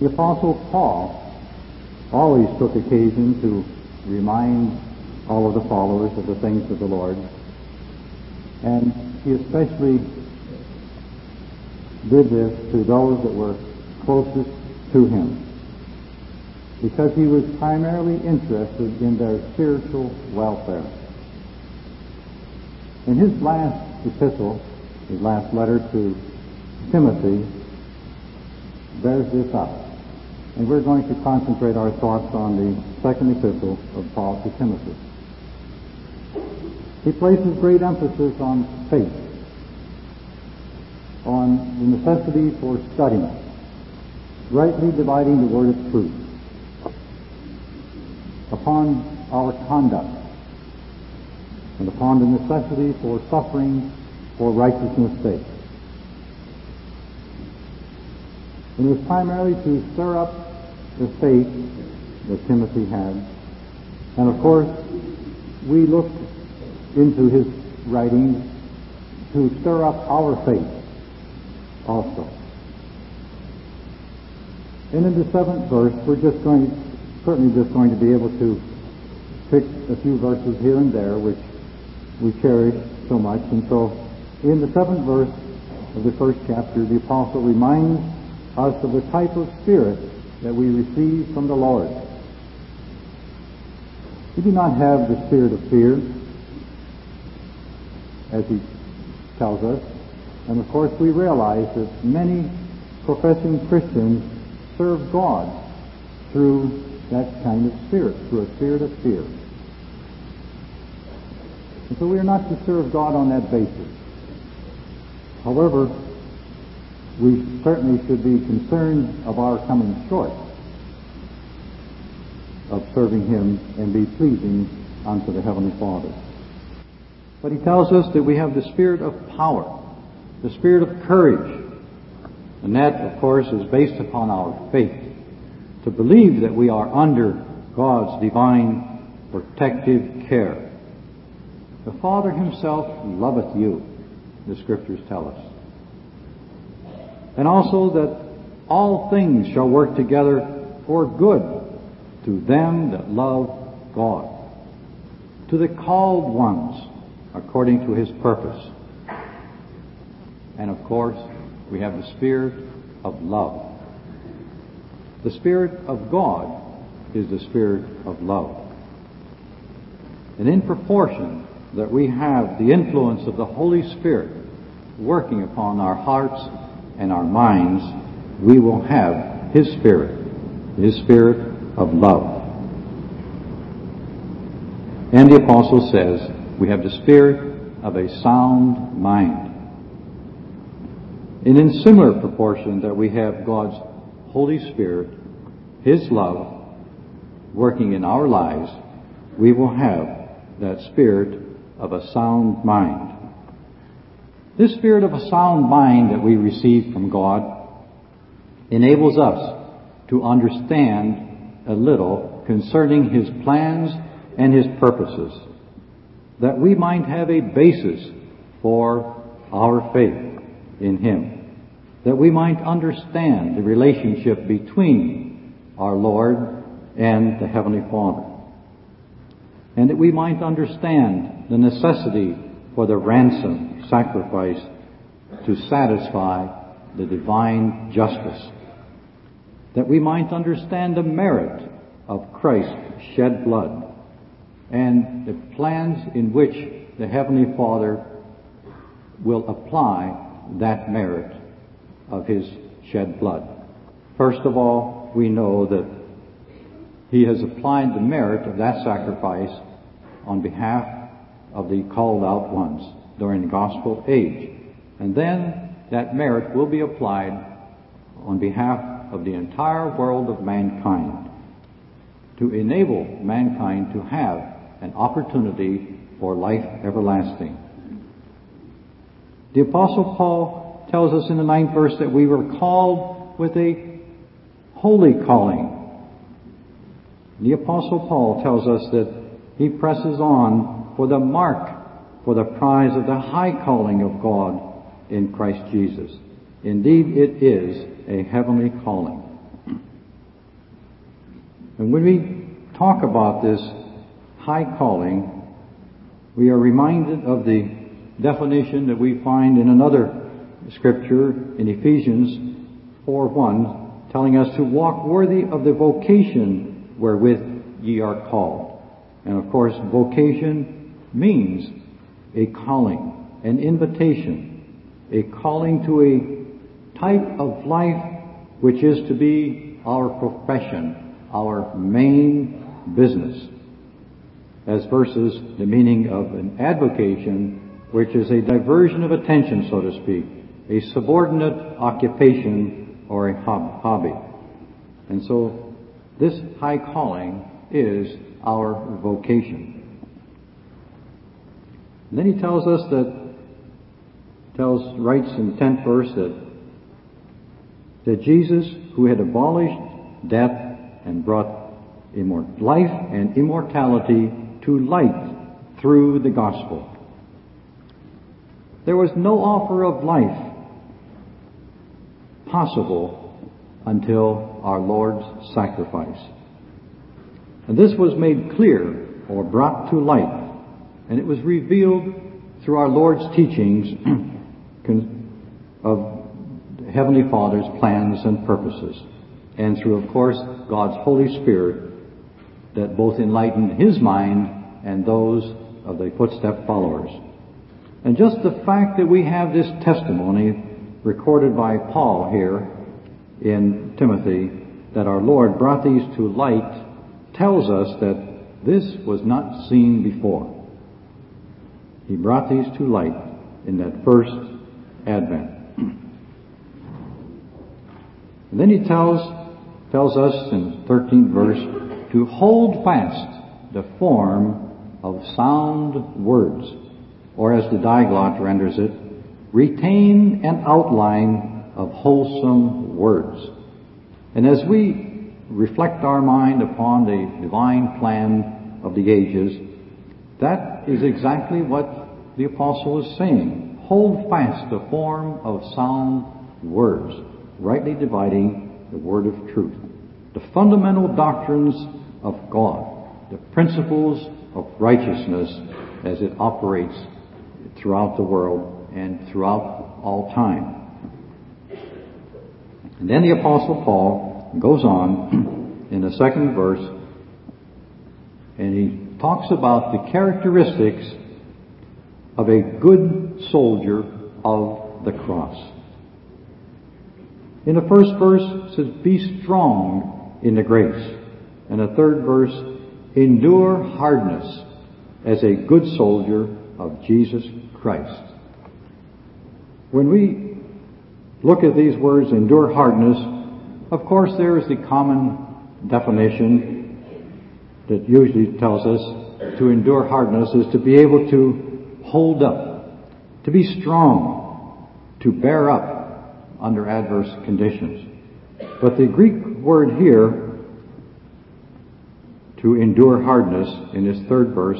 The Apostle Paul always took occasion to remind all of the followers of the things of the Lord, and he especially did this to those that were closest to him, because he was primarily interested in their spiritual welfare. In his last epistle, his last letter to Timothy, bears this up. And we're going to concentrate our thoughts on the second epistle of Paul to Timothy. He places great emphasis on faith, on the necessity for studying, rightly dividing the word of truth, upon our conduct, and upon the necessity for suffering for righteousness' sake. And it was primarily to stir up the faith that Timothy had. And of course, we look into his writings to stir up our faith also. And in the 7th verse, we're certainly just going to be able to pick a few verses here and there which we cherish so much. And so, in the 7th verse of the first chapter, the apostle reminds us of the type of spirit that we receive from the Lord. We do not have the spirit of fear, as he tells us. And of course we realize that many professing Christians serve God through that kind of spirit, through a spirit of fear. And so we are not to serve God on that basis. However, we certainly should be concerned of our coming short of serving Him and be pleasing unto the Heavenly Father. But he tells us that we have the spirit of power, the spirit of courage, and that, of course, is based upon our faith, to believe that we are under God's divine protective care. The Father Himself loveth you, the Scriptures tell us. And also that all things shall work together for good to them that love God, to the called ones according to His purpose. And of course, we have the spirit of love. The Spirit of God is the spirit of love. And in proportion that we have the influence of the Holy Spirit working upon our hearts and our minds, we will have His Spirit of love. And the Apostle says we have the spirit of a sound mind. And in similar proportion that we have God's Holy Spirit, His love, working in our lives, we will have that spirit of a sound mind. This spirit of a sound mind that we receive from God enables us to understand a little concerning His plans and His purposes, that we might have a basis for our faith in Him, that we might understand the relationship between our Lord and the Heavenly Father, and that we might understand the necessity for the ransom sacrifice to satisfy the divine justice, that we might understand the merit of Christ's shed blood and the plans in which the Heavenly Father will apply that merit of His shed blood. First of all, we know that He has applied the merit of that sacrifice on behalf of the called out ones during the gospel age. And then that merit will be applied on behalf of the entire world of mankind to enable mankind to have an opportunity for life everlasting. The Apostle Paul tells us in the 9th verse that we were called with a holy calling. The Apostle Paul tells us that he presses on for the mark, for the prize of the high calling of God in Christ Jesus. Indeed, it is a heavenly calling. And when we talk about this high calling, we are reminded of the definition that we find in another scripture in Ephesians 4:1, telling us to walk worthy of the vocation wherewith ye are called. And of course, vocation means a calling, an invitation, a calling to a type of life which is to be our profession, our main business, as versus the meaning of an avocation, which is a diversion of attention, so to speak, a subordinate occupation or a hobby. And so this high calling is our vocation. And then he tells us writes in the 10th verse that Jesus, who had abolished death and brought life and immortality to light through the gospel. There was no offer of life possible until our Lord's sacrifice. And this was made clear or brought to light, and it was revealed through our Lord's teachings of Heavenly Father's plans and purposes, and through, of course, God's Holy Spirit that both enlightened His mind and those of the footstep followers. And just the fact that we have this testimony recorded by Paul here in Timothy that our Lord brought these to light tells us that this was not seen before. He brought these to light in that first advent. And then he tells us in 13th verse to hold fast the form of sound words, or as the Diaglott renders it, retain an outline of wholesome words. And as we reflect our mind upon the divine plan of the ages, that is exactly what the apostle is saying. Hold fast the form of sound words, rightly dividing the word of truth. The fundamental doctrines of God, the principles of righteousness as it operates throughout the world and throughout all time. And then the Apostle Paul goes on in the second verse and he talks about the characteristics of a good soldier of the cross. In the first verse it says, be strong in the grace. And the third verse, endure hardness as a good soldier of Jesus Christ. When we look at these words, endure hardness, of course there is the common definition that usually tells us to endure hardness is to be able to hold up, to be strong, to bear up under adverse conditions. But the Greek word here, to endure hardness, in this third verse,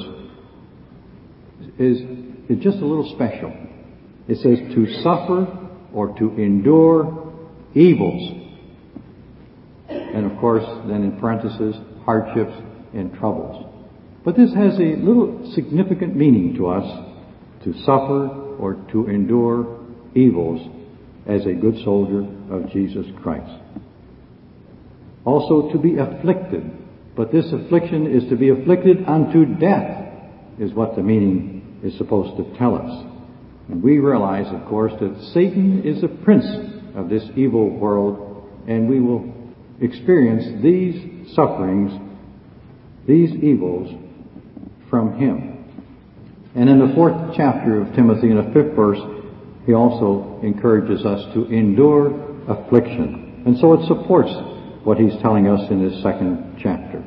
is just a little special. It says to suffer or to endure evils. And of course, then in parentheses, hardships and troubles. But this has a little significant meaning to us, to suffer or to endure evils as a good soldier of Jesus Christ. Also to be afflicted. But this affliction is to be afflicted unto death, is what the meaning is supposed to tell us. And we realize, of course, that Satan is the prince of this evil world, and we will experience these sufferings, these evils from him. And in the 4th chapter of Timothy, in the 5th verse, he also encourages us to endure affliction. And so it supports what he's telling us in this 2nd chapter.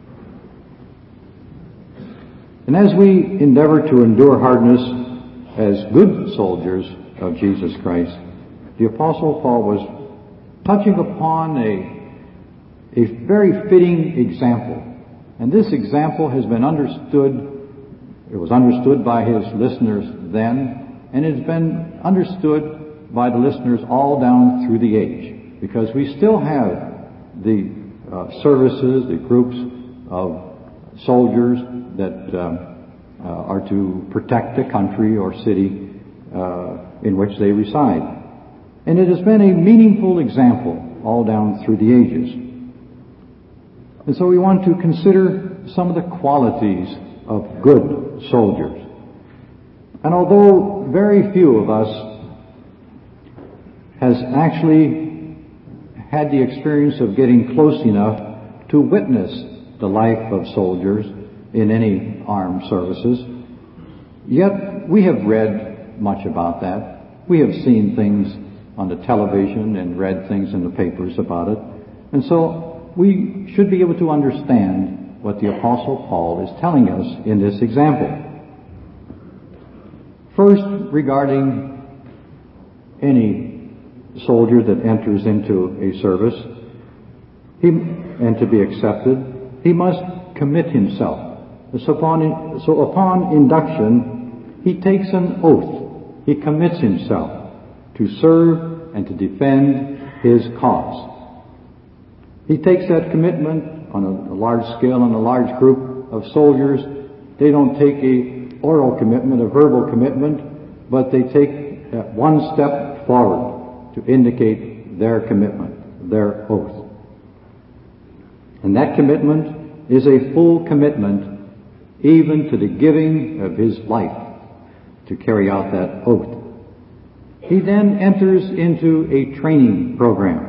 And as we endeavor to endure hardness as good soldiers of Jesus Christ, the Apostle Paul was touching upon a very fitting example. And this example has been understood, it was understood by his listeners then, and it's been understood by the listeners all down through the age. Because we still have the services, the groups of soldiers that are to protect the country or city in which they reside. And it has been a meaningful example all down through the ages. And so we want to consider some of the qualities of good soldiers. And although very few of us has actually had the experience of getting close enough to witness the life of soldiers in any armed services, yet we have read much about that. We have seen things on the television and read things in the papers about it. And so we should be able to understand what the Apostle Paul is telling us in this example. First, regarding any soldier that enters into a service, and to be accepted, he must commit himself. So upon induction, he takes an oath. He commits himself to serve and to defend his cause. He takes that commitment on a large scale, on a large group of soldiers. They don't take a oral commitment, a verbal commitment, but they take one step forward to indicate their commitment, their oath. And that commitment is a full commitment even to the giving of his life to carry out that oath. He then enters into a training program.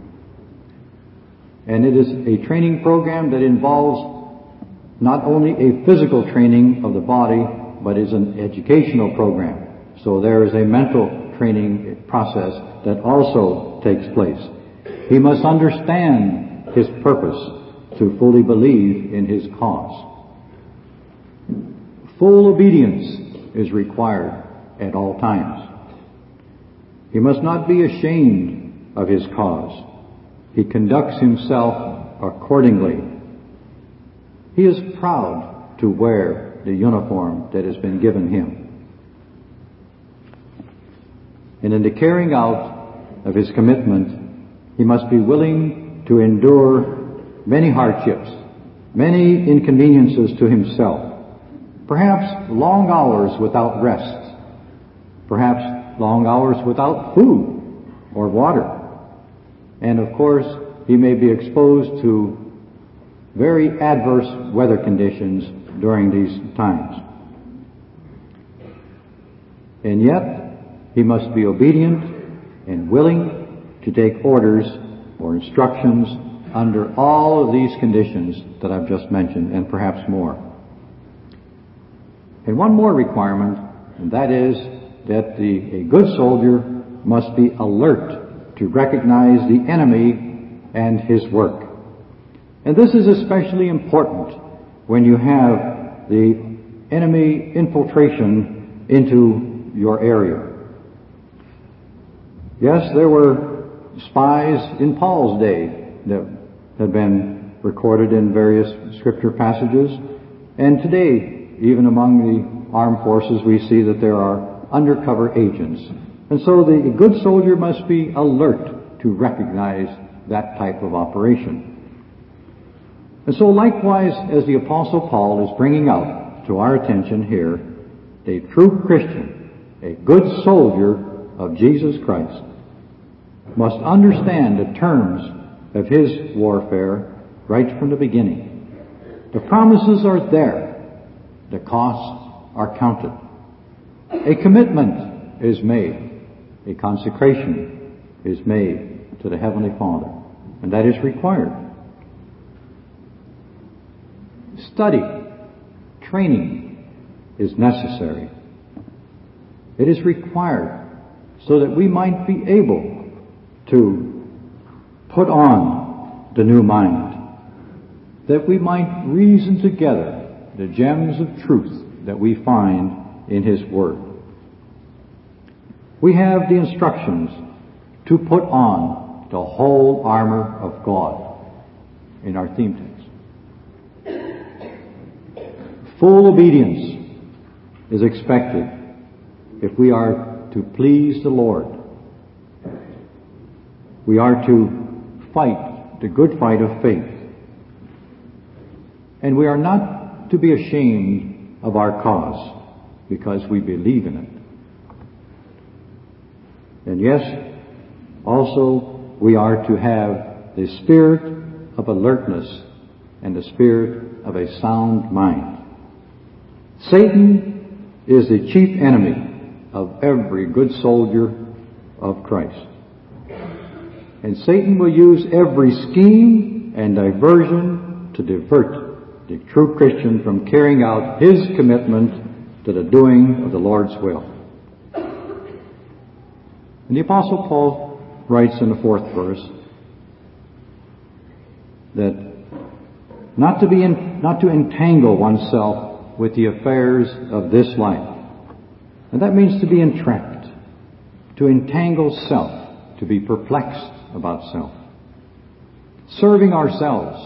And it is a training program that involves not only a physical training of the body, but is an educational program. So there is a mental training process that also takes place. He must understand his purpose to fully believe in his cause. Full obedience is required at all times. He must not be ashamed of his cause. He conducts himself accordingly. He is proud to wear the uniform that has been given him. And in the carrying out of his commitment, he must be willing to endure many hardships, many inconveniences to himself, perhaps long hours without rest, perhaps long hours without food or water. And of course, he may be exposed to very adverse weather conditions during these times. And yet, he must be obedient and willing to take orders or instructions under all of these conditions that I've just mentioned, and perhaps more. And one more requirement, and that is that a good soldier must be alert to recognize the enemy and his work. And this is especially important when you have the enemy infiltration into your area. Yes, there were spies in Paul's day that had been recorded in various scripture passages. And today, even among the armed forces, we see that there are undercover agents. And so the good soldier must be alert to recognize that type of operation. And so likewise, as the Apostle Paul is bringing out to our attention here, a true Christian, a good soldier of Jesus Christ, must understand the terms of his warfare right from the beginning. The promises are there. The costs are counted. A commitment is made. A consecration is made to the Heavenly Father. And that is required. Study, training is necessary. It is required so that we might be able to put on the new mind, that we might reason together the gems of truth that we find in His Word. We have the instructions to put on the whole armor of God in our theme text. Full obedience is expected if we are to please the Lord. We are to fight the good fight of faith. And we are not to be ashamed of our cause because we believe in it. And yes, also we are to have the spirit of alertness and the spirit of a sound mind. Satan is the chief enemy of every good soldier of Christ. And Satan will use every scheme and diversion to divert the true Christian from carrying out his commitment to the doing of the Lord's will. And the Apostle Paul writes in the 4th verse that not to entangle oneself with the affairs of this life. And that means to be entrapped, to entangle self, to be perplexed about self, serving ourselves.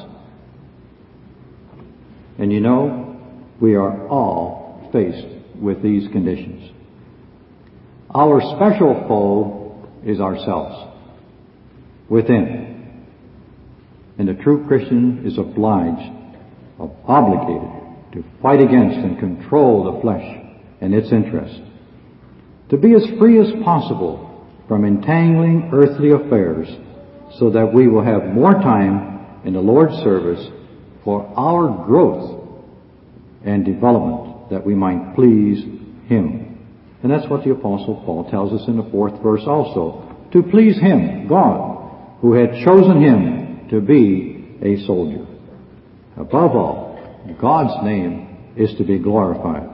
And you know, we are all faced with these conditions. Our special foe is ourselves, within. And the true Christian is obligated to fight against and control the flesh and its interest, to be as free as possible from entangling earthly affairs, so that we will have more time in the Lord's service for our growth and development, that we might please Him. And that's what the Apostle Paul tells us in the 4th verse also, to please Him, God, who had chosen him to be a soldier. Above all, God's name is to be glorified.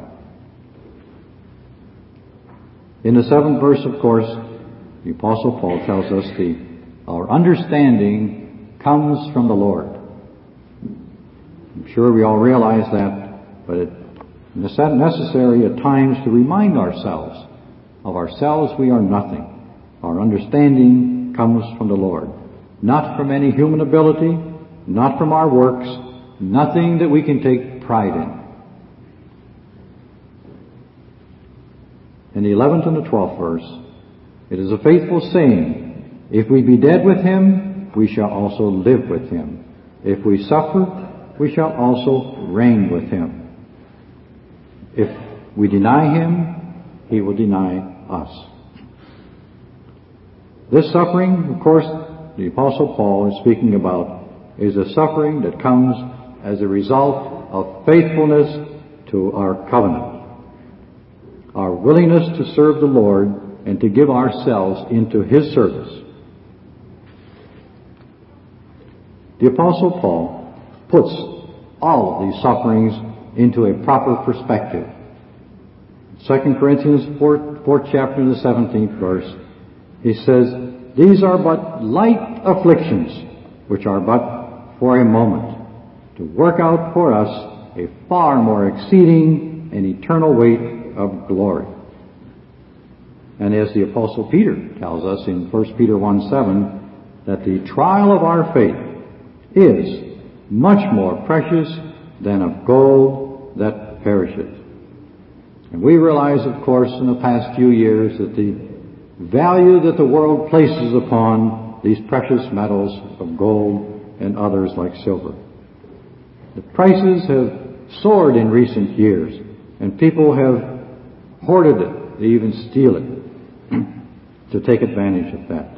In the 7th verse, of course, the Apostle Paul tells us our understanding comes from the Lord. I'm sure we all realize that, but it's necessary at times to remind ourselves of ourselves we are nothing. Our understanding comes from the Lord, not from any human ability, not from our works, nothing that we can take pride in. In the 11th and the 12th verse, it is a faithful saying, if we be dead with Him, we shall also live with Him. If we suffer, we shall also reign with Him. If we deny Him, He will deny us. This suffering, of course, the Apostle Paul is speaking about, is a suffering that comes as a result of faithfulness to our covenant, our willingness to serve the Lord and to give ourselves into His service. The Apostle Paul puts all of these sufferings into a proper perspective. 2 Corinthians 4th chapter, the 17th verse, he says, these are but light afflictions, which are but for a moment, to work out for us a far more exceeding and eternal weight of glory. And as the Apostle Peter tells us in 1 Peter 1:7, that the trial of our faith is much more precious than of gold that perisheth. And we realize, of course, in the past few years that the value that the world places upon these precious metals of gold and others like silver. The prices have soared in recent years, and people have hoarded it. They even steal it to take advantage of that.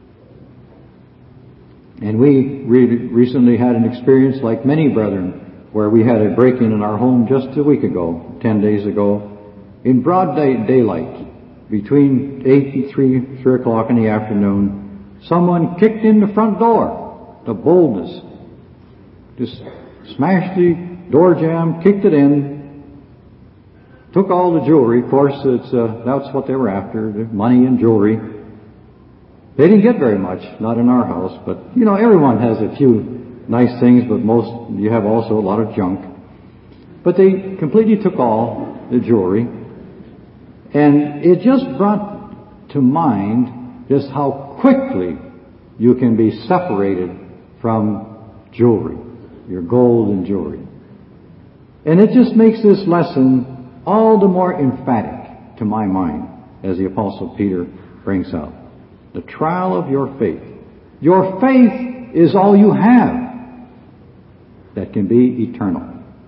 And we recently had an experience like many brethren where we had a break-in in our home just a week ago, 10 days ago, in broad daylight, between 8 and 3 o'clock in the afternoon. Someone kicked in the front door. The boldness. Just smashed the door jamb, kicked it in, took all the jewelry. Of course, that's what they were after, the money and jewelry. They didn't get very much, not in our house, but, you know, everyone has a few nice things, but you have also a lot of junk. But they completely took all the jewelry, and it just brought to mind just how quickly you can be separated from jewelry, your gold and jewelry. And it just makes this lesson all the more emphatic to my mind, as the Apostle Peter brings out. The trial of your faith. Your faith is all you have that can be eternal.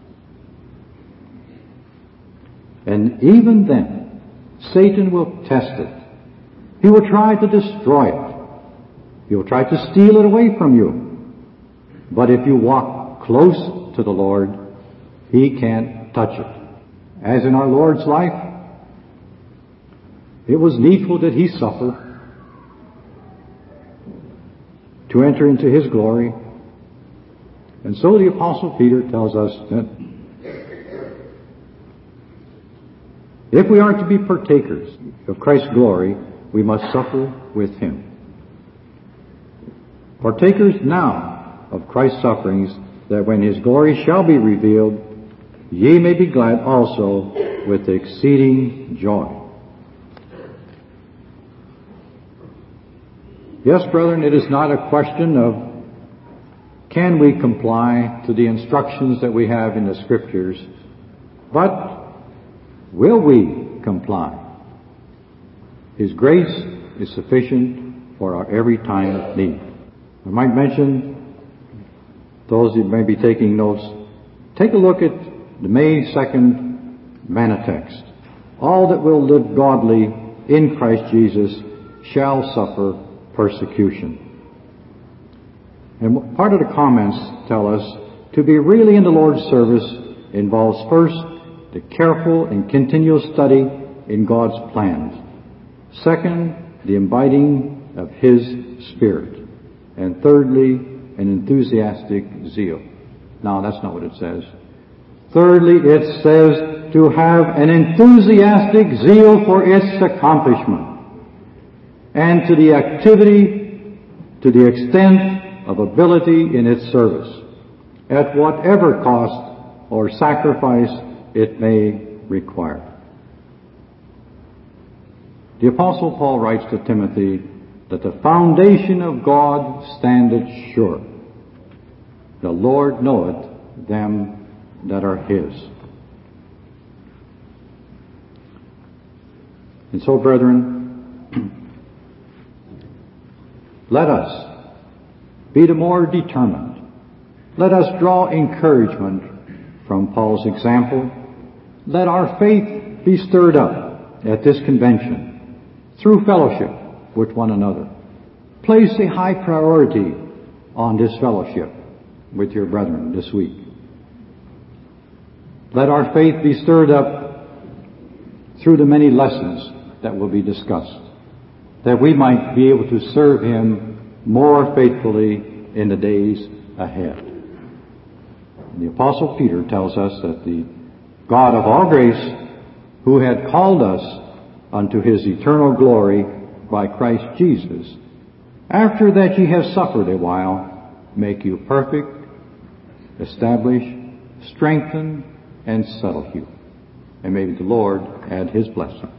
And even then, Satan will test it. He will try to destroy it. He will try to steal it away from you. But if you walk close to the Lord, He can't touch it. As in our Lord's life, it was needful that He suffer to enter into His glory. And so the Apostle Peter tells us that if we are to be partakers of Christ's glory, we must suffer with Him. Partakers now of Christ's sufferings, that when His glory shall be revealed, ye may be glad also with exceeding joy. Yes, brethren, it is not a question of can we comply to the instructions that we have in the Scriptures, but will we comply? His grace is sufficient for our every time of need. I might mention, those who may be taking notes, take a look at the May 2nd manna text. All that will live godly in Christ Jesus shall suffer persecution. And part of the comments tell us to be really in the Lord's service involves first the careful and continual study in God's plans. Second, the imbibing of His Spirit. And thirdly, an enthusiastic zeal. No, that's not what it says. Thirdly, it says to have an enthusiastic zeal for its accomplishment. And to the activity, to the extent of ability in its service, at whatever cost or sacrifice it may require. The Apostle Paul writes to Timothy that the foundation of God standeth sure. The Lord knoweth them that are His. And so, brethren, let us be the more determined. Let us draw encouragement from Paul's example. Let our faith be stirred up at this convention through fellowship with one another. Place a high priority on this fellowship with your brethren this week. Let our faith be stirred up through the many lessons that will be discussed, that we might be able to serve Him more faithfully in the days ahead. And the Apostle Peter tells us that the God of all grace, who had called us unto His eternal glory by Christ Jesus, after that ye have suffered a while, make you perfect, establish, strengthen, and settle you. And may the Lord add His blessing.